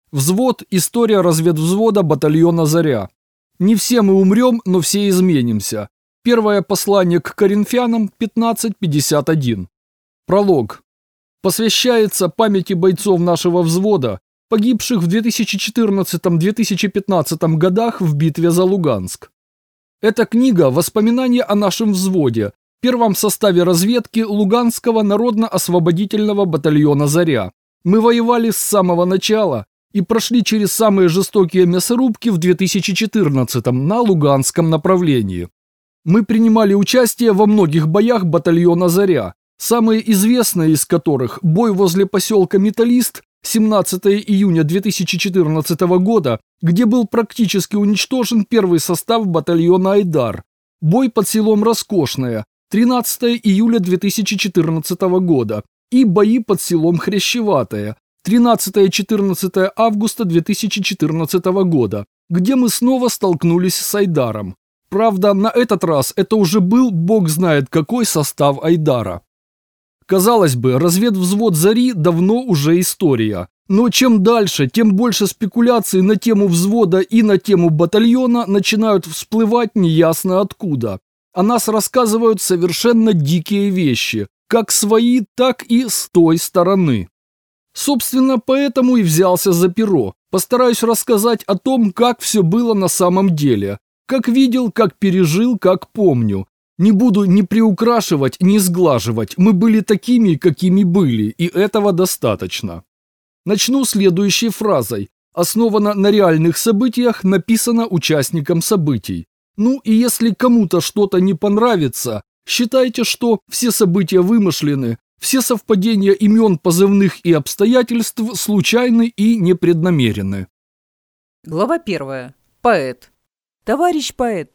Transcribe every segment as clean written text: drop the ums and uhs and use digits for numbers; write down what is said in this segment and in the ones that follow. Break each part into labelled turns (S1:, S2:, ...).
S1: Взвод – история разведвзвода батальона «Заря». Не все мы умрем, но все изменимся. Первое послание к Коринфянам 15:51. Пролог. Посвящается памяти бойцов нашего взвода, погибших в 2014-2015 годах в битве за Луганск. Эта книга – воспоминания о нашем взводе, первом составе разведки Луганского народно-освободительного батальона «Заря». Мы воевали с самого начала и прошли через самые жестокие мясорубки в 2014-м на Луганском направлении. Мы принимали участие во многих боях батальона «Заря», самые известные из которых – бой возле поселка Металлист 17 июня 2014 года, где был практически уничтожен первый состав батальона «Айдар», бой под селом Роскошное 13 июля 2014 года и бои под селом Хрящеватое 13-14 августа 2014 года, где мы снова столкнулись с Айдаром. Правда, на этот раз это уже был бог знает какой состав Айдара. Казалось бы, разведвзвод «Зари» давно уже история. Но чем дальше, тем больше спекуляций на тему взвода и на тему батальона начинают всплывать неясно откуда. О нас рассказывают совершенно дикие вещи, как свои, так и с той стороны. Собственно, поэтому и взялся за перо. Постараюсь рассказать о том, как все было на самом деле. Как видел, как пережил, как помню. Не буду ни приукрашивать, ни сглаживать. Мы были такими, какими были, и этого достаточно. Начну следующей фразой. Основана на реальных событиях, написано участникам событий. Ну и если кому-то что-то не понравится, считайте, что все события вымышлены, все совпадения имен, позывных и обстоятельств случайны и непреднамерены.
S2: Глава 1. Поэт. Товарищ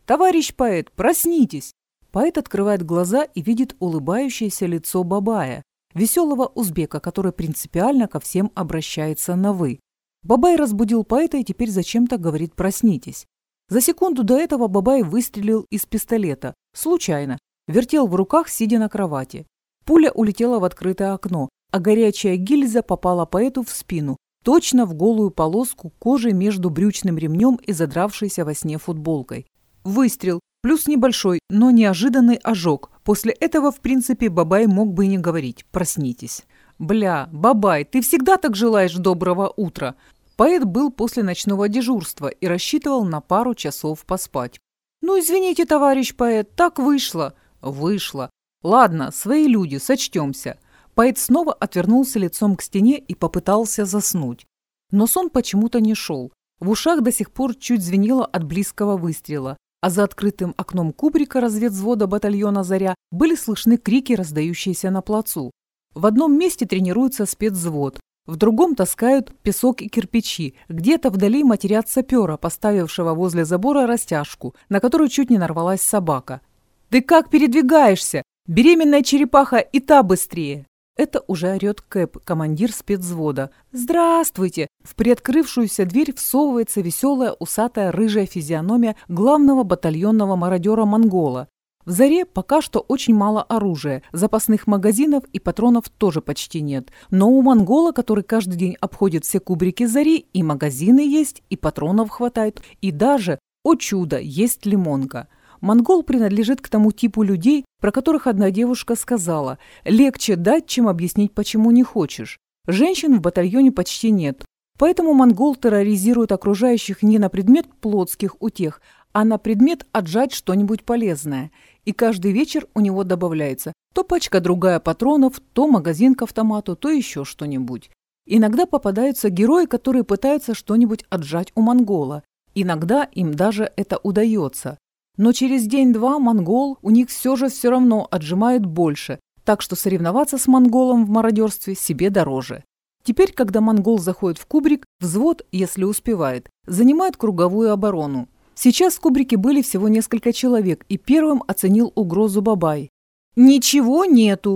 S2: поэт, проснитесь! Поэт открывает глаза и видит улыбающееся лицо Бабая, веселого узбека, который принципиально ко всем обращается на «вы». Бабай разбудил поэта и теперь зачем-то говорит «проснитесь». За секунду до этого Бабай выстрелил из пистолета, случайно, вертел в руках, сидя на кровати. Пуля улетела в открытое окно, а горячая гильза попала поэту в спину, точно в голую полоску кожи между брючным ремнем и задравшейся во сне футболкой. Выстрел, плюс небольшой, но неожиданный ожог. После этого, в принципе, Бабай мог бы и не говорить «проснитесь». «Бля, Бабай, ты всегда так желаешь доброго утра». Поэт был после ночного дежурства и рассчитывал на пару часов поспать. «Ну, извините, товарищ поэт, так вышло». «Вышло. Ладно, свои люди, сочтемся». Поэт снова отвернулся лицом к стене и попытался заснуть. Но сон почему-то не шел. В ушах до сих пор чуть звенело от близкого выстрела, а за открытым окном кубрика разведвзвода батальона «Заря» были слышны крики, раздающиеся на плацу. В одном месте тренируется спецвзвод, в другом таскают песок и кирпичи, где-то вдали матерят сапера, поставившего возле забора растяжку, на которую чуть не нарвалась собака. «Ты как передвигаешься? Беременная черепаха и та быстрее!» Это уже орет Кэп, командир спецвзвода. «Здравствуйте!» В приоткрывшуюся дверь всовывается веселая, усатая, рыжая физиономия главного батальонного мародера монгола. В «Заре» пока что очень мало оружия, запасных магазинов и патронов тоже почти нет. Но у монгола, который каждый день обходит все кубрики «Зари», и магазины есть, и патронов хватает, и даже, о чудо, есть лимонка. Монгол принадлежит к тому типу людей, про которых одна девушка сказала: «Легче дать, чем объяснить, почему не хочешь». Женщин в батальоне почти нет, поэтому монгол терроризирует окружающих не на предмет плотских утех, а на предмет отжать что-нибудь полезное. И каждый вечер у него добавляется то пачка другая патронов, то магазин к автомату, то еще что-нибудь. Иногда попадаются герои, которые пытаются что-нибудь отжать у монгола. Иногда им даже это удается. Но через день-два монгол у них все равно отжимает больше, так что соревноваться с монголом в мародерстве себе дороже. Теперь, когда монгол заходит в кубрик, взвод, если успевает, занимает круговую оборону. Сейчас в кубрике были всего несколько человек, и первым оценил угрозу Бабай. «Ничего нету!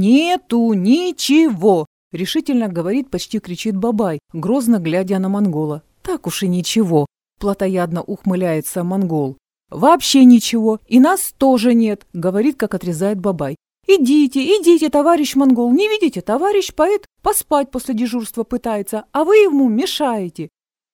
S2: Нету ничего!» — решительно говорит, почти кричит Бабай, грозно глядя на монгола. «Так уж и ничего!» — плотоядно ухмыляется монгол. «Вообще ничего, и нас тоже нет», — говорит, как отрезает Бабай. Идите, идите, товарищ монгол, не видите, товарищ поэт поспать после дежурства пытается, а вы ему мешаете.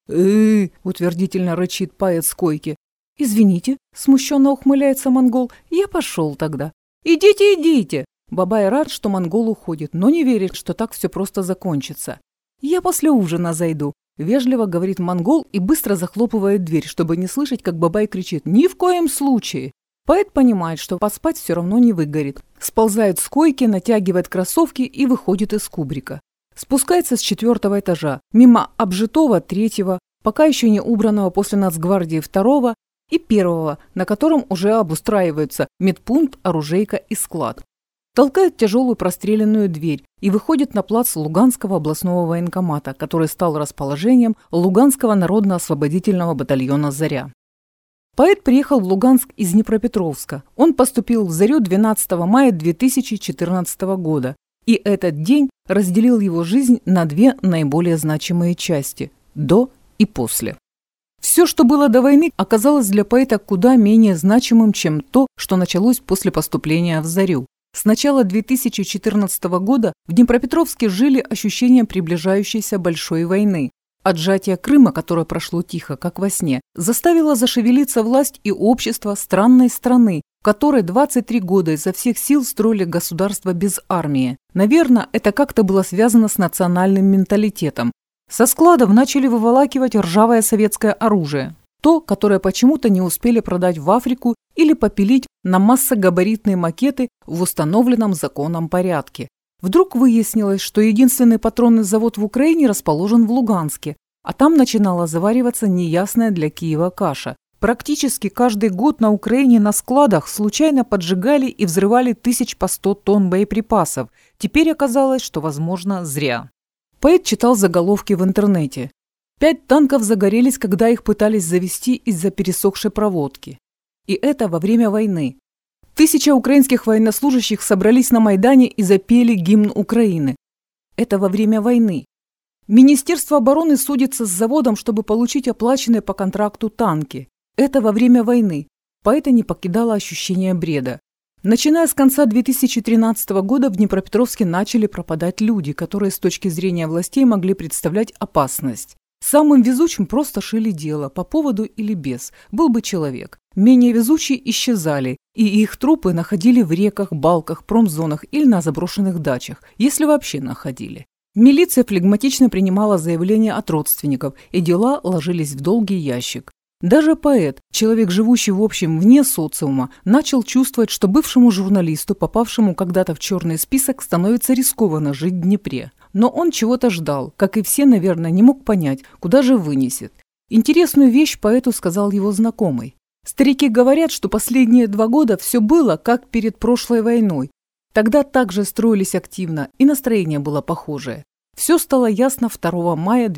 S2: Утвердительно рычит поэт с койки. Извините, смущенно ухмыляется монгол, я пошел тогда. Идите, идите. Бабай рад, что монгол уходит, но не верит, что так все просто закончится. Я после ужина зайду. Вежливо говорит монгол и быстро захлопывает дверь, чтобы не слышать, как Бабай кричит «Ни в коем случае!». Поэт понимает, что поспать все равно не выгорит. Сползает с койки, натягивает кроссовки и выходит из кубрика. Спускается с 4-го этажа, мимо обжитого 3-го, пока еще не убранного после нацгвардии 2-го и 1-го, на котором уже обустраиваются медпункт, оружейка и склад. Толкает тяжелую простреленную дверь и выходит на плац Луганского областного военкомата, который стал расположением Луганского народно-освободительного батальона «Заря». Поэт приехал в Луганск из Днепропетровска. Он поступил в «Зарю» 12 мая 2014 года, и этот день разделил его жизнь на две наиболее значимые части – до и после. Все, что было до войны, оказалось для поэта куда менее значимым, чем то, что началось после поступления в «Зарю». С начала 2014 года в Днепропетровске жили ощущением приближающейся большой войны. Отжатие Крыма, которое прошло тихо, как во сне, заставило зашевелиться власть и общество странной страны, в которой 23 года изо всех сил строили государство без армии. Наверное, это как-то было связано с национальным менталитетом. Со складов начали выволакивать ржавое советское оружие. То, которое почему-то не успели продать в Африку или попилить на массогабаритные макеты в установленном законом порядке. Вдруг выяснилось, что единственный патронный завод в Украине расположен в Луганске, а там начинала завариваться неясная для Киева каша. Практически каждый год на Украине на складах случайно поджигали и взрывали тысяч по 100 тонн боеприпасов. Теперь оказалось, что, возможно, зря. Поэт читал заголовки в интернете. 5 танков загорелись, когда их пытались завести из-за пересохшей проводки. И это во время войны. 1000 украинских военнослужащих собрались на Майдане и запели гимн Украины. Это во время войны. Министерство обороны судится с заводом, чтобы получить оплаченные по контракту танки. Это во время войны. Поэта не покидало ощущение бреда. Начиная с конца 2013 года в Днепропетровске начали пропадать люди, которые с точки зрения властей могли представлять опасность. Самым везучим просто шили дело, по поводу или без, был бы человек. Менее везучие исчезали, и их трупы находили в реках, балках, промзонах или на заброшенных дачах, если вообще находили. Милиция флегматично принимала заявления от родственников, и дела ложились в долгий ящик. Даже поэт, человек, живущий в общем вне социума, начал чувствовать, что бывшему журналисту, попавшему когда-то в черный список, становится рискованно жить в Днепре. Но он чего-то ждал, как и все, наверное, не мог понять, куда же вынесет. Интересную вещь поэту сказал его знакомый. Старики говорят, что последние 2 года все было, как перед прошлой войной. Тогда также строились активно, и настроение было похожее. Все стало ясно 2 мая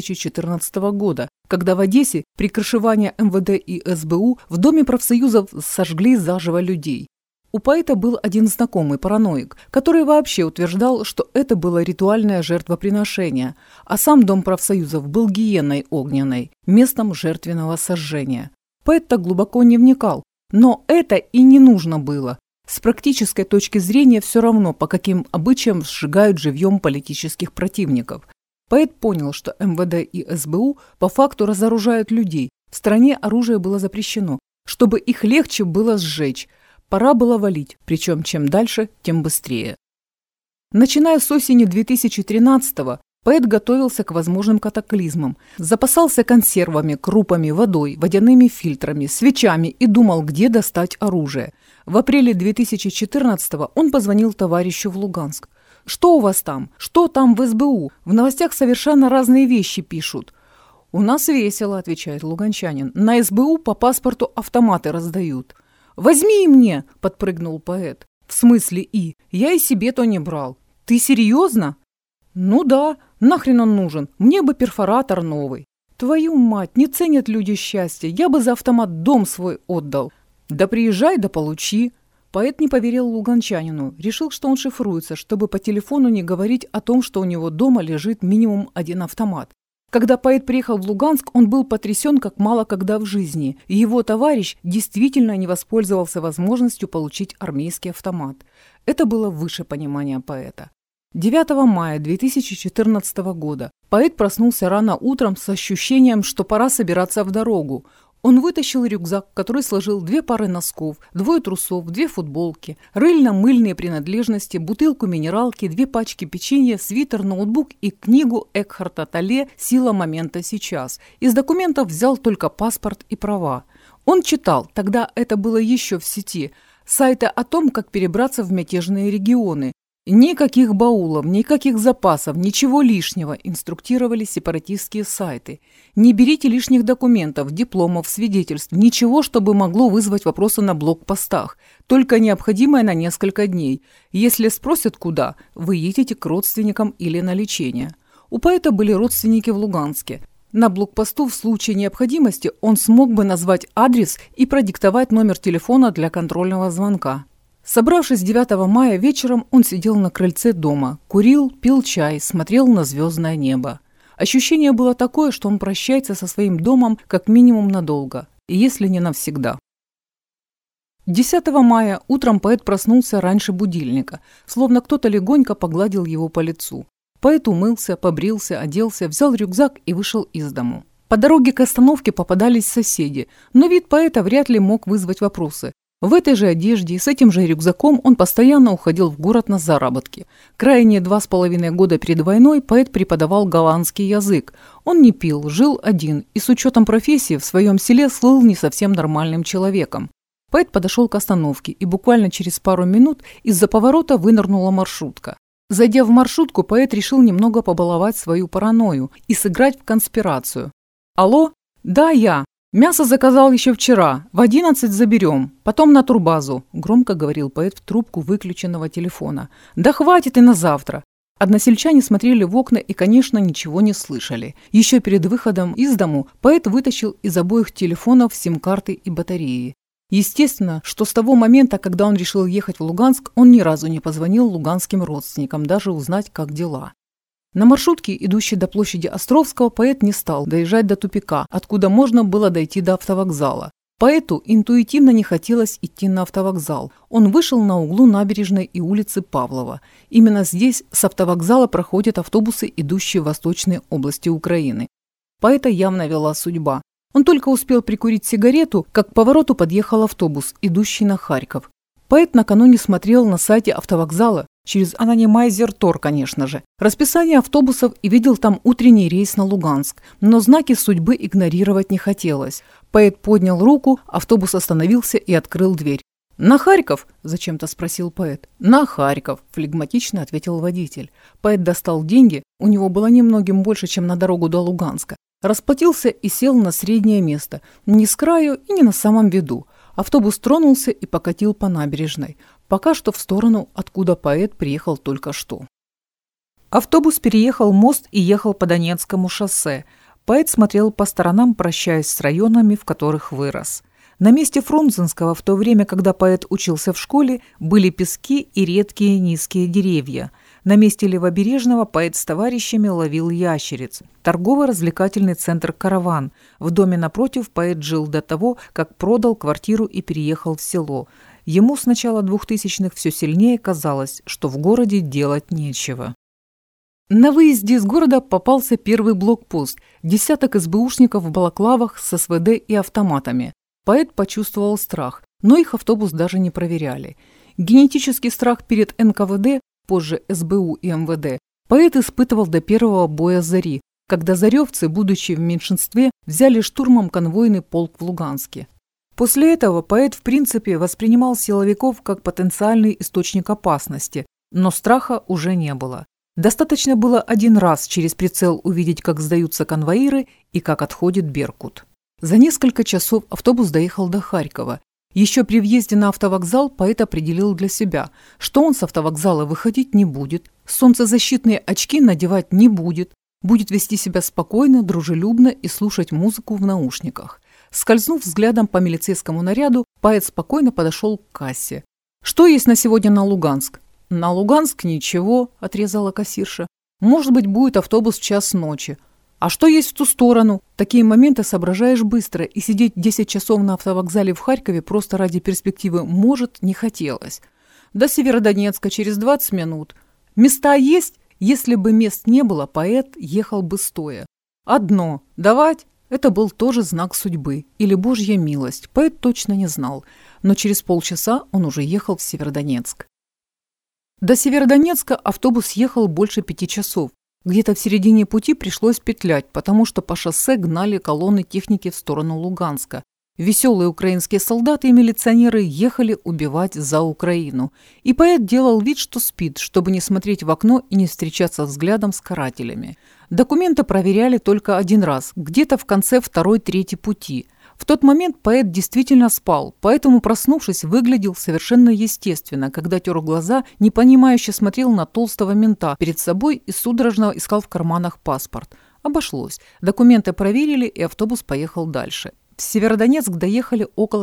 S2: 2014 года, когда в Одессе при крышевании МВД и СБУ в Доме профсоюзов сожгли заживо людей. У поэта был один знакомый параноик, который вообще утверждал, что это было ритуальное жертвоприношение, а сам Дом профсоюзов был гиенной огненной, местом жертвенного сожжения. Поэт так глубоко не вникал, но это и не нужно было. С практической точки зрения все равно, по каким обычаям сжигают живьем политических противников. Поэт понял, что МВД и СБУ по факту разоружают людей. В стране оружие было запрещено, чтобы их легче было сжечь. Пора было валить, причем чем дальше, тем быстрее. Начиная с осени 2013-го, поэт готовился к возможным катаклизмам, запасался консервами, крупами, водой, водяными фильтрами, свечами и думал, где достать оружие. В апреле 2014-го он позвонил товарищу в Луганск. «Что у вас там? Что там в СБУ? В новостях совершенно разные вещи пишут». «У нас весело», – отвечает луганчанин. «На СБУ по паспорту автоматы раздают». «Возьми и мне!» – подпрыгнул поэт. «В смысле и? Я и себе-то не брал». «Ты серьезно?» «Ну да, нахрен он нужен? Мне бы перфоратор новый». «Твою мать, не ценят люди счастья, я бы за автомат дом свой отдал». «Да приезжай, да получи». Поэт не поверил луганчанину, решил, что он шифруется, чтобы по телефону не говорить о том, что у него дома лежит минимум 1 автомат. Когда поэт приехал в Луганск, он был потрясен как мало когда в жизни, и его товарищ действительно не воспользовался возможностью получить армейский автомат. Это было выше понимания поэта. 9 мая 2014 года поэт проснулся рано утром с ощущением, что пора собираться в дорогу. Он вытащил рюкзак, в который сложил 2 пары носков, 2 трусов, 2 футболки, рыльно-мыльные принадлежности, бутылку минералки, 2 пачки печенья, свитер, ноутбук и книгу Экхарта Толле «Сила момента сейчас». Из документов взял только паспорт и права. Он читал, тогда это было еще в сети, сайты о том, как перебраться в мятежные регионы. Никаких баулов, никаких запасов, ничего лишнего, инструктировали сепаратистские сайты. Не берите лишних документов, дипломов, свидетельств, ничего, чтобы могло вызвать вопросы на блокпостах, только необходимое на несколько дней. Если спросят куда, вы едете к родственникам или на лечение. У поэта были родственники в Луганске. На блокпосту в случае необходимости он смог бы назвать адрес и продиктовать номер телефона для контрольного звонка. Собравшись 9 мая вечером, он сидел на крыльце дома, курил, пил чай, смотрел на звездное небо. Ощущение было такое, что он прощается со своим домом как минимум надолго, если не навсегда. 10 мая утром поэт проснулся раньше будильника, словно кто-то легонько погладил его по лицу. Поэт умылся, побрился, оделся, взял рюкзак и вышел из дому. По дороге к остановке попадались соседи, но вид поэта вряд ли мог вызвать вопросы. В этой же одежде и с этим же рюкзаком он постоянно уходил в город на заработки. Крайние 2,5 года перед войной поэт преподавал голландский язык. Он не пил, жил один и с учетом профессии в своем селе слыл не совсем нормальным человеком. Поэт подошел к остановке, и буквально через пару минут из-за поворота вынырнула маршрутка. Зайдя в маршрутку, поэт решил немного побаловать свою паранойю и сыграть в конспирацию. «Алло? Да, я. Мясо заказал еще вчера. В 11 заберем. Потом на турбазу», – громко говорил поэт в трубку выключенного телефона. «Да хватит и на завтра». Односельчане смотрели в окна и, конечно, ничего не слышали. Еще перед выходом из дому поэт вытащил из обоих телефонов сим-карты и батареи. Естественно, что с того момента, когда он решил ехать в Луганск, он ни разу не позвонил луганским родственникам, даже узнать, как дела. На маршрутке, идущей до площади Островского, поэт не стал доезжать до тупика, откуда можно было дойти до автовокзала. Поэту интуитивно не хотелось идти на автовокзал. Он вышел на углу набережной и улицы Павлова. Именно здесь с автовокзала проходят автобусы, идущие в восточные области Украины. Поэта явно вела судьба. Он только успел прикурить сигарету, как к повороту подъехал автобус, идущий на Харьков. Поэт накануне смотрел на сайте автовокзала, через анонимайзер Тор, конечно же, расписание автобусов и видел там утренний рейс на Луганск, но знаки судьбы игнорировать не хотелось. Поэт поднял руку, автобус остановился и открыл дверь. «На Харьков?» – зачем-то спросил поэт. «На Харьков», – флегматично ответил водитель. Поэт достал деньги, у него было немногим больше, чем на дорогу до Луганска, расплатился и сел на среднее место, не с краю и не на самом виду. Автобус тронулся и покатил по набережной, пока что в сторону, откуда поэт приехал только что. Автобус переехал мост и ехал по Донецкому шоссе. Поэт смотрел по сторонам, прощаясь с районами, в которых вырос. На месте Фрунзенского, в то время, когда поэт учился в школе, были пески и редкие низкие деревья. На месте Левобережного поэт с товарищами ловил ящериц. Торгово-развлекательный центр «Караван». В доме напротив поэт жил до того, как продал квартиру и переехал в село. Ему с начала 2000-х все сильнее казалось, что в городе делать нечего. На выезде из города попался первый блокпост. Десяток СБУшников в балаклавах с СВД и автоматами. Поэт почувствовал страх, но их автобус даже не проверяли. Генетический страх перед НКВД, позже СБУ и МВД, поэт испытывал до первого боя зари, когда заревцы, будучи в меньшинстве, взяли штурмом конвойный полк в Луганске. После этого поэт в принципе воспринимал силовиков как потенциальный источник опасности, но страха уже не было. Достаточно было один раз через прицел увидеть, как сдаются конвоиры и как отходит Беркут. За несколько часов автобус доехал до Харькова. Еще при въезде на автовокзал поэт определил для себя, что он с автовокзала выходить не будет, солнцезащитные очки надевать не будет вести себя спокойно, дружелюбно и слушать музыку в наушниках. Скользнув взглядом по милицейскому наряду, поэт спокойно подошел к кассе. «Что есть на сегодня на Луганск?» «На Луганск ничего», – отрезала кассирша. «Может быть, будет автобус в час ночи». А что есть в ту сторону? Такие моменты соображаешь быстро, и сидеть 10 часов на автовокзале в Харькове просто ради перспективы может не хотелось. До Северодонецка через 20 минут. Места есть? Если бы мест не было, поэт ехал бы стоя. Одно – давать – это был тоже знак судьбы или Божья милость, поэт точно не знал, но через полчаса он уже ехал в Северодонецк. До Северодонецка автобус ехал больше 5 часов. Где-то в середине пути пришлось петлять, потому что по шоссе гнали колонны техники в сторону Луганска. Веселые украинские солдаты и милиционеры ехали убивать за Украину. И поэт делал вид, что спит, чтобы не смотреть в окно и не встречаться взглядом с карателями. Документы проверяли только один раз, где-то в конце второй-третьей пути. В тот момент поэт действительно спал, поэтому, проснувшись, выглядел совершенно естественно, когда тер глаза, непонимающе смотрел на толстого мента перед собой и судорожно искал в карманах паспорт. Обошлось. Документы проверили, и автобус поехал дальше. В Северодонецк доехали около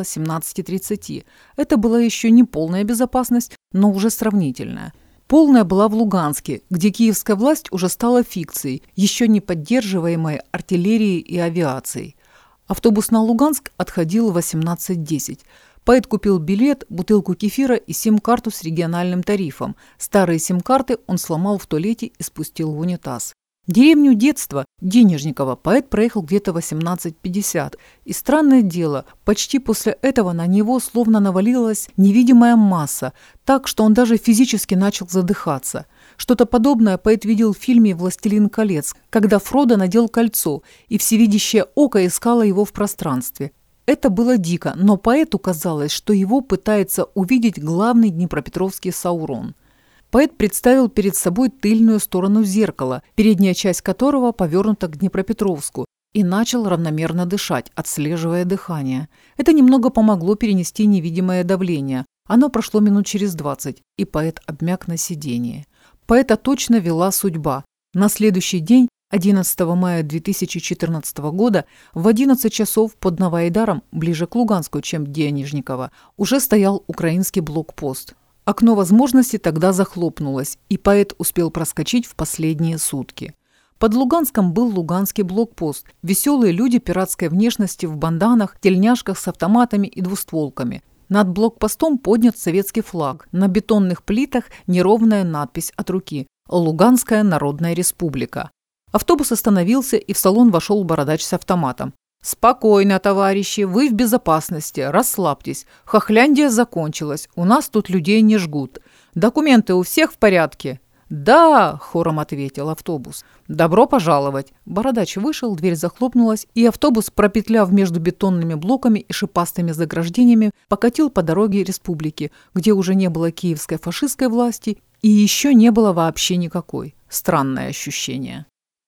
S2: 17:30. Это была еще не полная безопасность, но уже сравнительная. Полная была в Луганске, где киевская власть уже стала фикцией, еще не поддерживаемой артиллерией и авиацией. Автобус на Луганск отходил в 18:10. Поэт купил билет, бутылку кефира и сим-карту с региональным тарифом. Старые сим-карты он сломал в туалете и спустил в унитаз. Деревню детства, Денежникова, поэт проехал где-то 18:50. И странное дело, почти после этого на него словно навалилась невидимая масса, так что он даже физически начал задыхаться. Что-то подобное поэт видел в фильме «Властелин колец», когда Фродо надел кольцо, и всевидящее око искало его в пространстве. Это было дико, но поэту казалось, что его пытается увидеть главный днепропетровский Саурон. Поэт представил перед собой тыльную сторону зеркала, передняя часть которого повернута к Днепропетровску, и начал равномерно дышать, отслеживая дыхание. Это немного помогло перенести невидимое давление. Оно прошло минут через 20, и поэт обмяк на сидении. Поэта точно вела судьба. На следующий день, 11 мая 2014 года, в 11 часов под Новоайдаром, ближе к Луганску, чем Денежникова, уже стоял украинский блокпост. Окно возможностей тогда захлопнулось, и поэт успел проскочить в последние сутки. Под Луганском был луганский блокпост. Веселые люди пиратской внешности в банданах, тельняшках с автоматами и двустволками. Над блокпостом поднят советский флаг. На бетонных плитах неровная надпись от руки «Луганская Народная Республика». Автобус остановился, и в салон вошел бородач с автоматом. «Спокойно, товарищи, вы в безопасности, расслабьтесь. Хохляндия закончилась, у нас тут людей не жгут. Документы у всех в порядке?» «Да!» – хором ответил автобус. «Добро пожаловать!» Бородач вышел, дверь захлопнулась, и автобус, пропетляв между бетонными блоками и шипастыми заграждениями, покатил по дороге республики, где уже не было киевской фашистской власти и еще не было вообще никакой. Странное ощущение.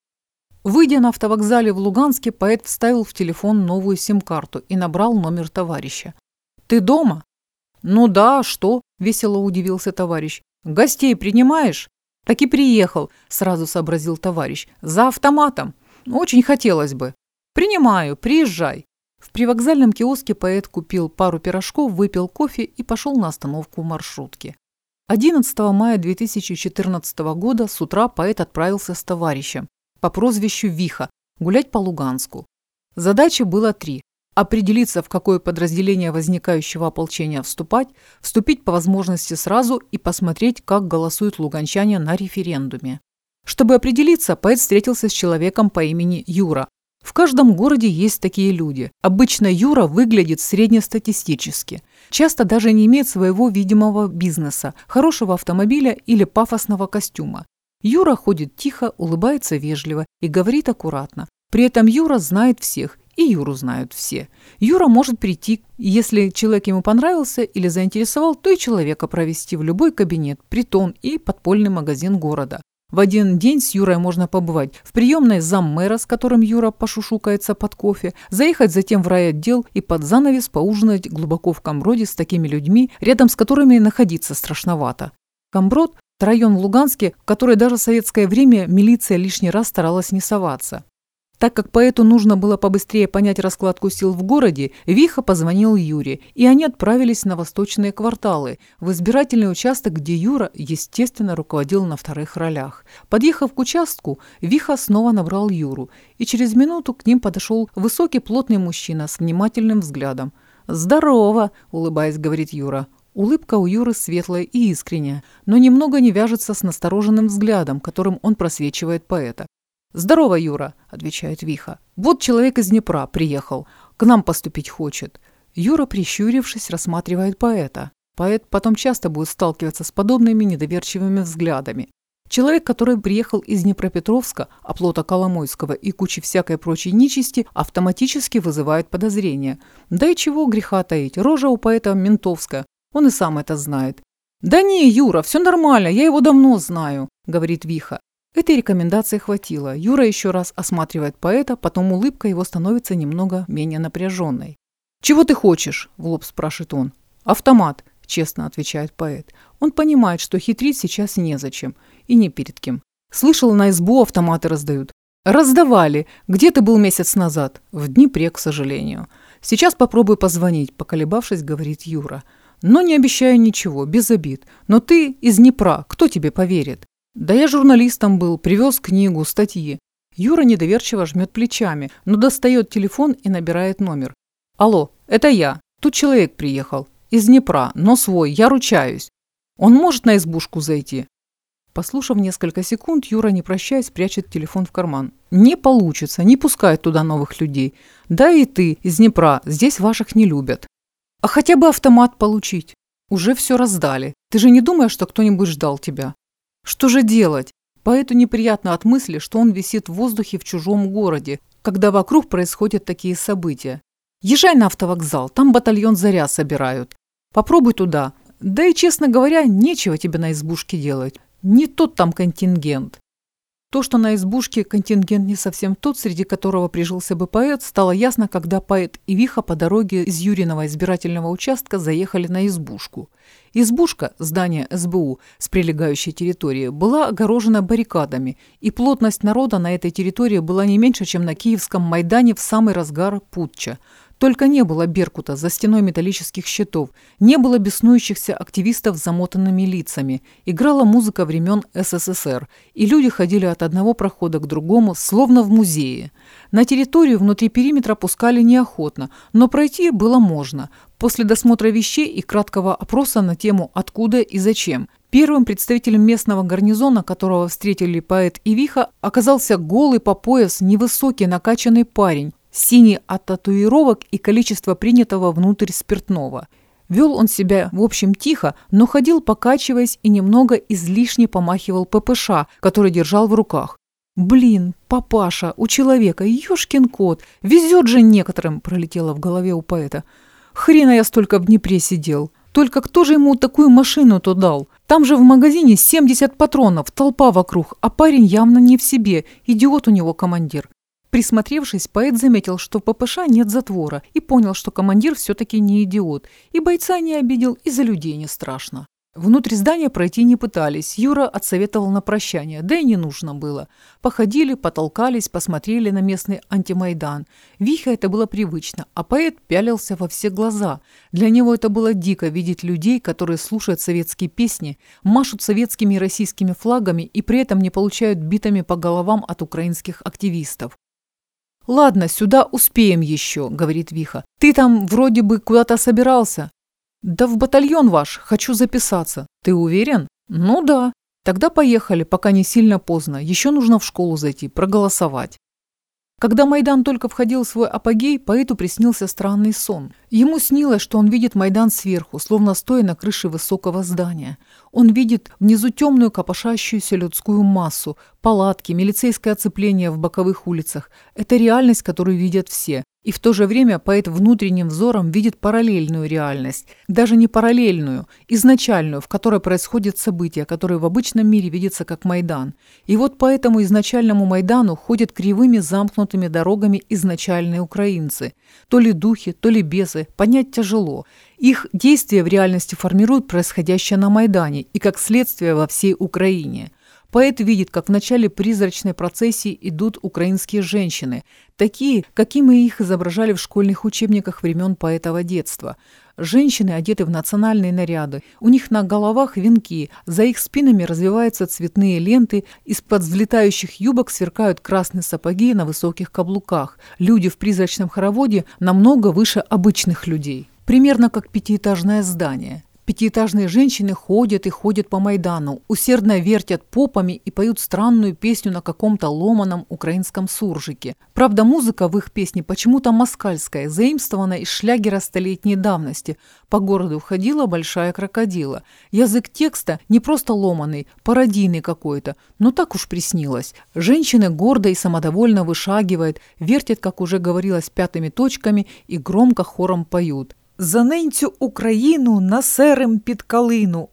S2: Выйдя на автовокзале в Луганске, поэт вставил в телефон новую сим-карту и набрал номер товарища. «Ты дома?» «Ну да, что?» – весело удивился товарищ. «Гостей принимаешь?» «Так и приехал», – сразу сообразил товарищ. «За автоматом. Очень хотелось бы». «Принимаю, приезжай». В привокзальном киоске поэт купил пару пирожков, выпил кофе и пошел на остановку маршрутки. 11 мая 2014 года с утра поэт отправился с товарищем по прозвищу Виха гулять по Луганску. Задачи было 3. Определиться, в какое подразделение возникающего ополчения вступить по возможности сразу и посмотреть, как голосуют луганчане на референдуме. Чтобы определиться, поэт встретился с человеком по имени Юра. В каждом городе есть такие люди. Обычно Юра выглядит среднестатистически. Часто даже не имеет своего видимого бизнеса, хорошего автомобиля или пафосного костюма. Юра ходит тихо, улыбается вежливо и говорит аккуратно. При этом Юра знает всех, и Юру знают все. Юра может прийти, если человек ему понравился или заинтересовал, то и человека провести в любой кабинет, притон и подпольный магазин города. В один день с Юрой можно побывать в приемной заммэра, с которым Юра пошушукается под кофе, заехать затем в райотдел и под занавес поужинать глубоко в Камброде с такими людьми, рядом с которыми находиться страшновато. Камброд – район в Луганске, в который даже в советское время милиция лишний раз старалась не соваться. Так как поэту нужно было побыстрее понять раскладку сил в городе, Виха позвонил Юре, и они отправились на восточные кварталы, в избирательный участок, где Юра, естественно, руководил на вторых ролях. Подъехав к участку, Виха снова набрал Юру, и через минуту к ним подошел высокий плотный мужчина с внимательным взглядом. «Здорово!» – улыбаясь, говорит Юра. Улыбка у Юры светлая и искренняя, но немного не вяжется с настороженным взглядом, которым он просвечивает поэта. «Здорово, Юра», – отвечает Виха. «Вот человек из Днепра приехал, к нам поступить хочет». Юра, прищурившись, рассматривает поэта. Поэт потом часто будет сталкиваться с подобными недоверчивыми взглядами. Человек, который приехал из Днепропетровска, оплота Коломойского и кучи всякой прочей нечисти, автоматически вызывает подозрения. Да и чего греха таить, рожа у поэта ментовская, он и сам это знает. «Да не, Юра, все нормально, я его давно знаю», – говорит Виха. Этой рекомендации хватило. Юра еще раз осматривает поэта, потом улыбка его становится немного менее напряженной. «Чего ты хочешь?» – в лоб спрашивает он. «Автомат», – честно отвечает поэт. Он понимает, что хитрить сейчас незачем и не перед кем. «Слышал, на СБУ автоматы раздают». «Раздавали. Где ты был месяц назад?» «В Днепре, к сожалению». «Сейчас попробую позвонить», – поколебавшись, говорит Юра. «Но не обещаю ничего, без обид. Но ты из Днепра, кто тебе поверит?» «Да я журналистом был, привез книгу, статьи». Юра недоверчиво жмет плечами, но достает телефон и набирает номер. «Алло, это я. Тут человек приехал. Из Днепра, но свой, я ручаюсь. Он может на избушку зайти?» Послушав несколько секунд, Юра, не прощаясь, прячет телефон в карман. «Не получится, не пускают туда новых людей. Да и ты, из Днепра, здесь ваших не любят. А хотя бы автомат получить. Уже все раздали. Ты же не думаешь, что кто-нибудь ждал тебя?» Что же делать? Поэту неприятно от мысли, что он висит в воздухе в чужом городе, когда вокруг происходят такие события. Езжай на автовокзал, там батальон «Заря» собирают. Попробуй туда. Да и, честно говоря, нечего тебе на избушке делать. Не тот там контингент. То, что на избушке контингент не совсем тот, среди которого прижился бы поэт, стало ясно, когда поэт и Виха по дороге из Юриного избирательного участка заехали на избушку. Избушка, здание СБУ с прилегающей территории, была огорожена баррикадами, и плотность народа на этой территории была не меньше, чем на Киевском Майдане в самый разгар путча. Только не было Беркута за стеной металлических щитов, не было беснующихся активистов с замотанными лицами, играла музыка времен СССР, и люди ходили от одного прохода к другому, словно в музее. На территорию внутри периметра пускали неохотно, но пройти было можно. После досмотра вещей и краткого опроса на тему «Откуда и зачем». Первым представителем местного гарнизона, которого встретили поэт и Виха, оказался голый по пояс невысокий накачанный парень, синий от татуировок и количество принятого внутрь спиртного. Вел он себя, в общем, тихо, но ходил, покачиваясь, и немного излишне помахивал ППШ, который держал в руках. «Блин, папаша, у человека, ёшкин кот, везет же некоторым», пролетело в голове у поэта. «Хрена я столько в Днепре сидел. Только кто же ему такую машину-то дал? Там же в магазине 70 патронов, толпа вокруг, а парень явно не в себе, идиот у него командир». Присмотревшись, поэт заметил, что в ППШ нет затвора, и понял, что командир все-таки не идиот, и бойца не обидел, и за людей не страшно. Внутрь здания пройти не пытались, Юра отсоветовал на прощание, да и не нужно было. Походили, потолкались, посмотрели на местный антимайдан. Вихе это было привычно, а поэт пялился во все глаза. Для него это было дико видеть людей, которые слушают советские песни, машут советскими и российскими флагами и при этом не получают битами по головам от украинских активистов. «Ладно, сюда успеем еще», — говорит Виха. «Ты там вроде бы куда-то собирался». «Да в батальон ваш, хочу записаться». «Ты уверен?» «Ну да». «Тогда поехали, пока не сильно поздно. Еще нужно в школу зайти, проголосовать». Когда Майдан только входил в свой апогей, поэту приснился странный сон. Ему снилось, что он видит Майдан сверху, словно стоя на крыше высокого здания. Он видит внизу темную копошащуюся людскую массу, палатки, милицейское оцепление в боковых улицах. Это реальность, которую видят все. И в то же время поэт внутренним взором видит параллельную реальность. Даже не параллельную, изначальную, в которой происходят события, которые в обычном мире видятся как Майдан. И вот по этому изначальному Майдану ходят кривыми замкнутыми дорогами изначальные украинцы. То ли духи, то ли бесы, понять тяжело. Их действия в реальности формируют происходящее на Майдане и, как следствие, во всей Украине. Поэт видит, как в начале призрачной процессии идут украинские женщины, такие, какими их изображали в школьных учебниках времен поэтова детства. Женщины одеты в национальные наряды, у них на головах венки, за их спинами развиваются цветные ленты, из-под взлетающих юбок сверкают красные сапоги на высоких каблуках. Люди в призрачном хороводе намного выше обычных людей. Примерно как пятиэтажное здание. Пятиэтажные женщины ходят и ходят по Майдану, усердно вертят попами и поют странную песню на каком-то ломаном украинском суржике. Правда, музыка в их песне почему-то москальская, заимствована из шлягера столетней давности. По городу ходила большая крокодила. Язык текста не просто ломаный, пародийный какой-то, но так уж приснилось. Женщины гордо и самодовольно вышагивают, вертят, как уже говорилось, пятыми точками и громко хором поют. «За ненцю Україну насерем під калину,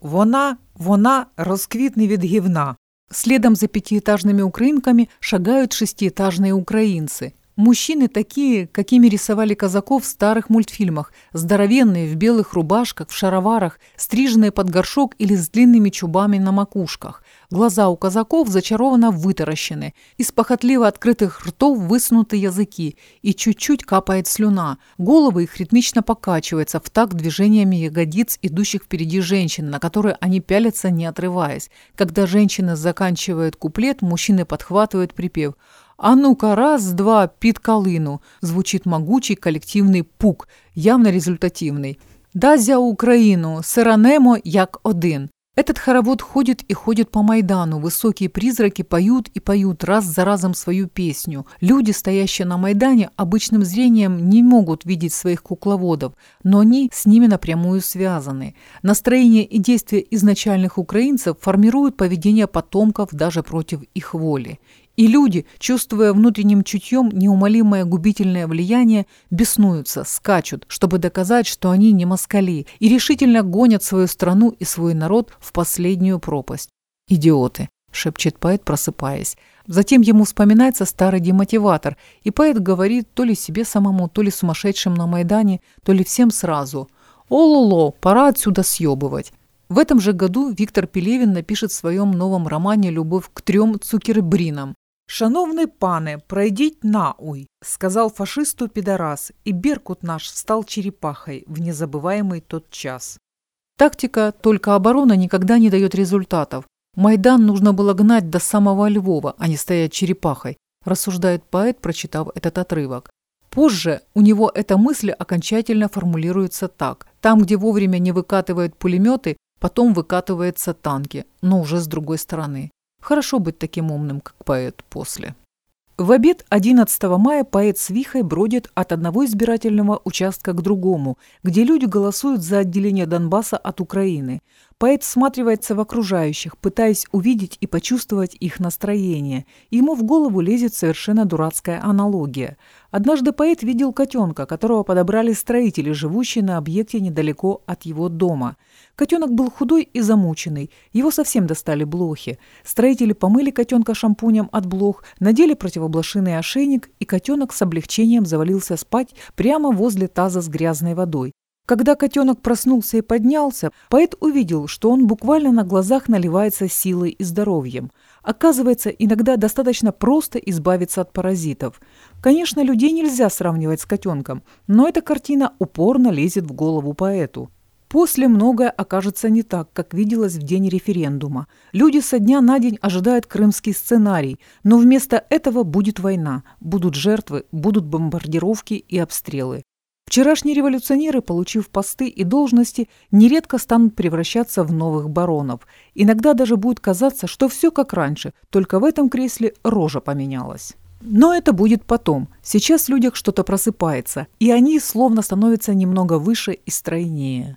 S2: вона розквітне від гівна». Следом за пятиэтажными украинками шагают шестиэтажные украинцы. Мужчины такие, какими рисовали казаков в старых мультфильмах, здоровенные, в белых рубашках, в шароварах, стриженные под горшок или с длинными чубами на макушках. Глаза у казаков зачарованно вытаращены, из похотливо открытых ртов высунуты языки, и чуть-чуть капает слюна. Головы их ритмично покачиваются в такт движениями ягодиц, идущих впереди женщин, на которые они пялятся, не отрываясь. Когда женщины заканчивают куплет, мужчины подхватывают припев. «А ну-ка, раз, два, під калину!» Звучит могучий коллективный пук, явно результативный. «Да за Украину! Сиранемо як один!» Этот хоровод ходит и ходит по Майдану. Высокие призраки поют и поют раз за разом свою песню. Люди, стоящие на Майдане, обычным зрением не могут видеть своих кукловодов, но они с ними напрямую связаны. Настроение и действия изначальных украинцев формируют поведение потомков даже против их воли. И люди, чувствуя внутренним чутьем неумолимое губительное влияние, беснуются, скачут, чтобы доказать, что они не москали, и решительно гонят свою страну и свой народ в последнюю пропасть. «Идиоты», – шепчет поэт, просыпаясь. Затем ему вспоминается старый демотиватор, и поэт говорит то ли себе самому, то ли сумасшедшим на Майдане, то ли всем сразу. «О-ло-ло, пора отсюда съебывать». В этом же году Виктор Пелевин напишет в своем новом романе «Любовь к трем цукербринам». «Шановний пане, пройдіть науй», – сказал фашисту пидорас, и Беркут наш стал черепахой в незабываемый тот час. Тактика «только оборона» никогда не дает результатов. Майдан нужно было гнать до самого Львова, а не стоять черепахой, рассуждает поэт, прочитав этот отрывок. Позже у него эта мысль окончательно формулируется так. Там, где вовремя не выкатывают пулеметы, потом выкатываются танки, но уже с другой стороны. Хорошо быть таким умным, как поэт после. В обед 11 мая поэт с Вихой бродит от одного избирательного участка к другому, где люди голосуют за отделение Донбасса от Украины. Поэт всматривается в окружающих, пытаясь увидеть и почувствовать их настроение. Ему в голову лезет совершенно дурацкая аналогия. Однажды поэт видел котенка, которого подобрали строители, живущие на объекте недалеко от его дома. Котенок был худой и замученный, его совсем достали блохи. Строители помыли котенка шампунем от блох, надели противоблошиный ошейник, и котенок с облегчением завалился спать прямо возле таза с грязной водой. Когда котенок проснулся и поднялся, поэт увидел, что он буквально на глазах наливается силой и здоровьем. Оказывается, иногда достаточно просто избавиться от паразитов. Конечно, людей нельзя сравнивать с котенком, но эта картина упорно лезет в голову поэту. После многое окажется не так, как виделось в день референдума. Люди со дня на день ожидают крымский сценарий, но вместо этого будет война, будут жертвы, будут бомбардировки и обстрелы. Вчерашние революционеры, получив посты и должности, нередко станут превращаться в новых баронов. Иногда даже будет казаться, что все как раньше, только в этом кресле рожа поменялась. Но это будет потом. Сейчас в людях что-то просыпается, и они словно становятся немного выше и стройнее.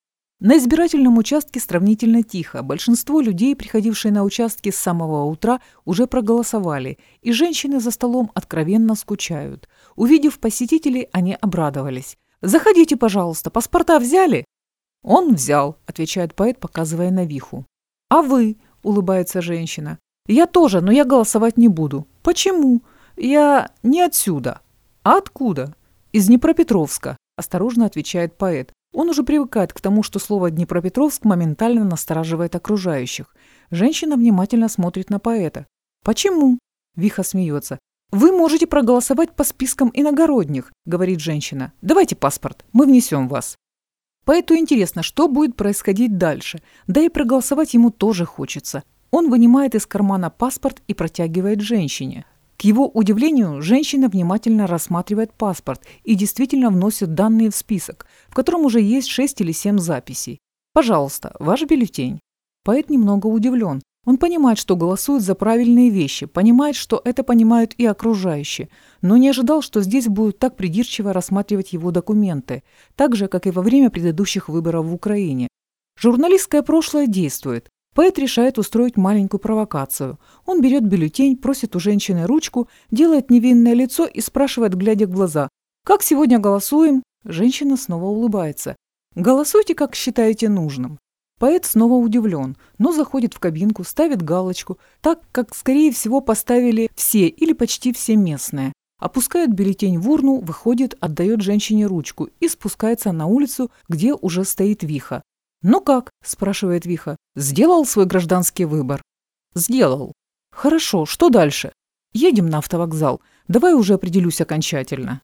S2: На избирательном участке сравнительно тихо. Большинство людей, приходившие на участки с самого утра, уже проголосовали, и женщины за столом откровенно скучают. Увидев посетителей, они обрадовались. «Заходите, пожалуйста, паспорта взяли?» «Он взял», – отвечает поэт, показывая на Виху. «А вы?» – улыбается женщина. «Я тоже, но я голосовать не буду». «Почему?» «Я не отсюда». «А откуда?» «Из Днепропетровска», – осторожно отвечает поэт. Он уже привыкает к тому, что слово «Днепропетровск» моментально настораживает окружающих. Женщина внимательно смотрит на поэта. «Почему?» – Виха смеется. «Вы можете проголосовать по спискам иногородних», – говорит женщина. «Давайте паспорт, мы внесем вас». Поэту интересно, что будет происходить дальше. Да и проголосовать ему тоже хочется. Он вынимает из кармана паспорт и протягивает женщине. К его удивлению, женщина внимательно рассматривает паспорт и действительно вносит данные в список, в котором уже есть 6 или 7 записей. «Пожалуйста, ваш бюллетень». Поэт немного удивлен. Он понимает, что голосует за правильные вещи, понимает, что это понимают и окружающие, но не ожидал, что здесь будут так придирчиво рассматривать его документы, так же, как и во время предыдущих выборов в Украине. Журналистское прошлое действует. Поэт решает устроить маленькую провокацию. Он берет бюллетень, просит у женщины ручку, делает невинное лицо и спрашивает, глядя в глаза: «Как сегодня голосуем?» Женщина снова улыбается. «Голосуйте, как считаете нужным». Поэт снова удивлен, но заходит в кабинку, ставит галочку, так, как, скорее всего, поставили все или почти все местные. Опускает бюллетень в урну, выходит, отдает женщине ручку и спускается на улицу, где уже стоит Виха. «Ну как?» – спрашивает Виха. «Сделал свой гражданский выбор?» «Сделал». «Хорошо, что дальше?» «Едем на автовокзал. Давай уже определюсь окончательно».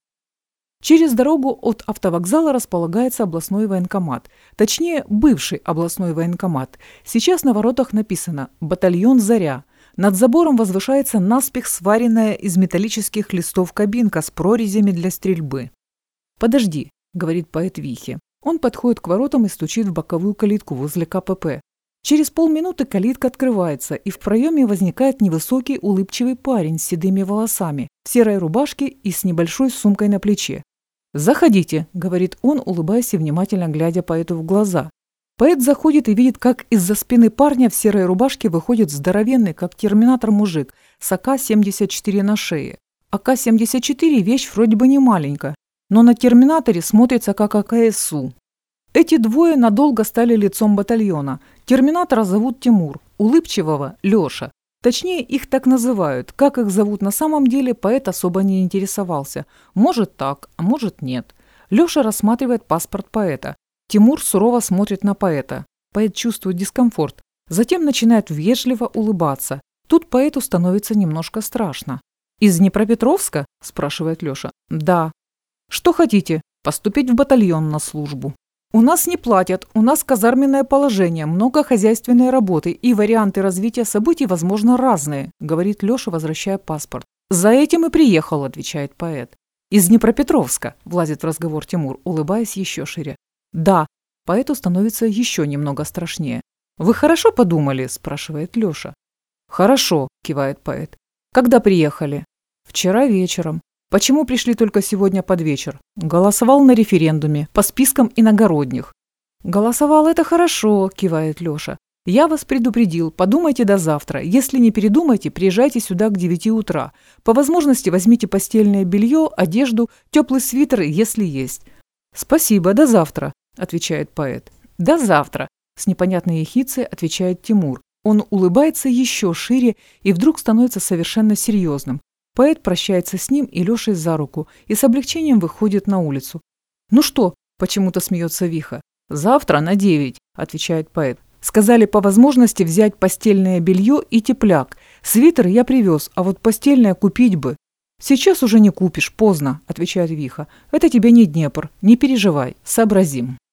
S2: Через дорогу от автовокзала располагается областной военкомат, точнее, бывший областной военкомат. Сейчас на воротах написано «Батальон Заря». Над забором возвышается наспех сваренная из металлических листов кабинка с прорезями для стрельбы. «Подожди», – говорит поэт Вихе. Он подходит к воротам и стучит в боковую калитку возле КПП. Через полминуты калитка открывается, и в проеме возникает невысокий улыбчивый парень с седыми волосами, в серой рубашке и с небольшой сумкой на плече. «Заходите», – говорит он, улыбаясь и внимательно глядя поэту в глаза. Поэт заходит и видит, как из-за спины парня в серой рубашке выходит здоровенный, как терминатор мужик, с АК-74 на шее. АК-74 – вещь вроде бы не маленькая, но на терминаторе смотрится как АКСУ. Эти двое надолго стали лицом батальона. Терминатора зовут Тимур, улыбчивого – Лёша. Точнее, их так называют. Как их зовут на самом деле, поэт особо не интересовался. Может так, а может нет. Лёша рассматривает паспорт поэта. Тимур сурово смотрит на поэта. Поэт чувствует дискомфорт. Затем начинает вежливо улыбаться. Тут поэту становится немножко страшно. «Из Днепропетровска?» – спрашивает Лёша. «Да». «Что хотите?» «Поступить в батальон на службу». «У нас не платят, у нас казарменное положение, много хозяйственной работы, и варианты развития событий, возможно, разные», – говорит Лёша, возвращая паспорт. «За этим и приехал», – отвечает поэт. «Из Днепропетровска», – влазит в разговор Тимур, улыбаясь еще шире. «Да». Поэту становится еще немного страшнее. «Вы хорошо подумали?» – спрашивает Лёша. «Хорошо», – кивает поэт. «Когда приехали?» «Вчера вечером». «Почему пришли только сегодня под вечер?» «Голосовал на референдуме, по спискам иногородних». «Голосовал, это хорошо», – кивает Лёша. «Я вас предупредил, подумайте до завтра. Если не передумайте, приезжайте сюда к 9 утра. По возможности возьмите постельное белье, одежду, теплый свитер, если есть». «Спасибо, до завтра», – отвечает поэт. «До завтра», – с непонятной ехицей отвечает Тимур. Он улыбается еще шире и вдруг становится совершенно серьезным. Поэт прощается с ним и Лёшей за руку и с облегчением выходит на улицу. «Ну что?» – почему-то смеется Виха. «Завтра на 9», – отвечает поэт. «Сказали по возможности взять постельное белье и тепляк. Свитер я привез, а вот постельное купить бы». «Сейчас уже не купишь, поздно», – отвечает Виха. «Это тебе не Днепр, не переживай, сообразим».